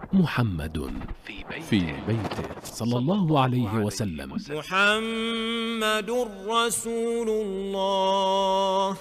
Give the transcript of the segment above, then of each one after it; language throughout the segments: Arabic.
محمد في بيته صلى الله عليه وسلم. محمد رسول الله.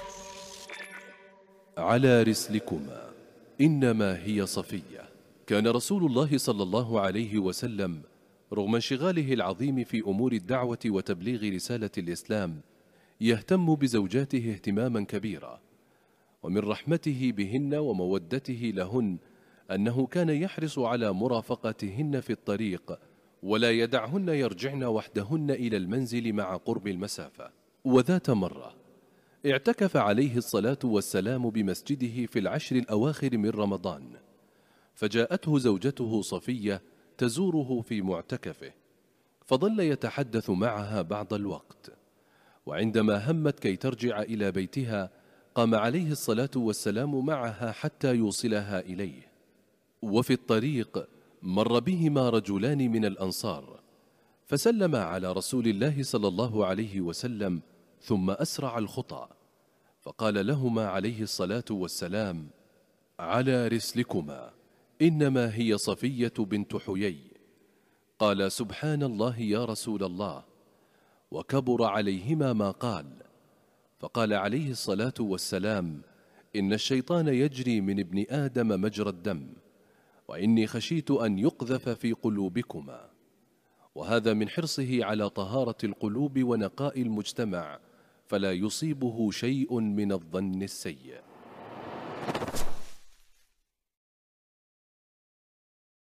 على رسلكما إنما هي صفية. كان رسول الله صلى الله عليه وسلم رغم انشغاله العظيم في أمور الدعوة وتبليغ رسالة الإسلام يهتم بزوجاته اهتماما كبيرا، ومن رحمته بهن ومودته لهن أنه كان يحرص على مرافقتهن في الطريق ولا يدعهن يرجعن وحدهن إلى المنزل مع قرب المسافة. وذات مرة اعتكف عليه الصلاة والسلام بمسجده في العشر الأواخر من رمضان، فجاءته زوجته صفية تزوره في معتكفه، فظل يتحدث معها بعض الوقت، وعندما همت كي ترجع إلى بيتها قام عليه الصلاة والسلام معها حتى يوصلها إليه. وفي الطريق مر بهما رجلان من الأنصار فسلما على رسول الله صلى الله عليه وسلم ثم أسرع الخطى، فقال لهما عليه الصلاة والسلام: على رسلكما إنما هي صفية بنت حيي. قال: سبحان الله يا رسول الله، وكبر عليهما ما قال. فقال عليه الصلاة والسلام: إن الشيطان يجري من ابن آدم مجرى الدم، وإني خشيت أن يقذف في قلوبكما. وهذا من حرصه على طهارة القلوب ونقاء المجتمع، فلا يصيبه شيء من الظن السيء.